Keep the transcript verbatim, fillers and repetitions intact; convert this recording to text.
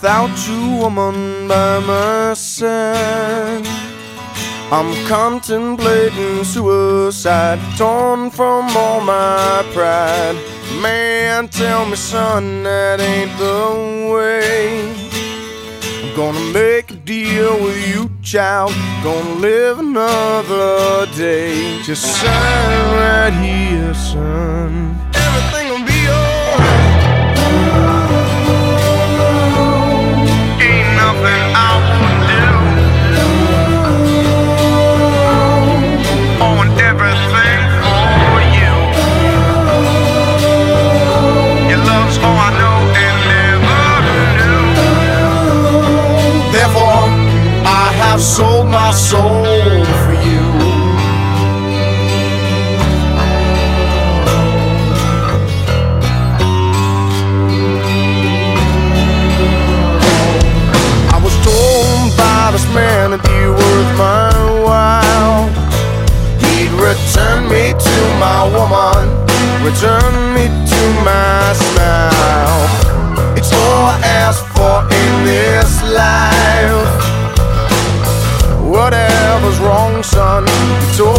without you, woman, by my side. I'm contemplating suicide, torn from all my pride. Man, tell me, son, that ain't the way. I'm gonna make a deal with you, child. Gonna live another day. Just sign right here, son. Everything will be alright. Ain't nothing I won't do. On everything for you. Your love's all I know and never knew. Therefore, I have sold my soul for you. I was told by this man it'd be worth my while. He'd return me to my woman, return me to my smile. It's all I ask for in this life. Whatever's wrong, son, he told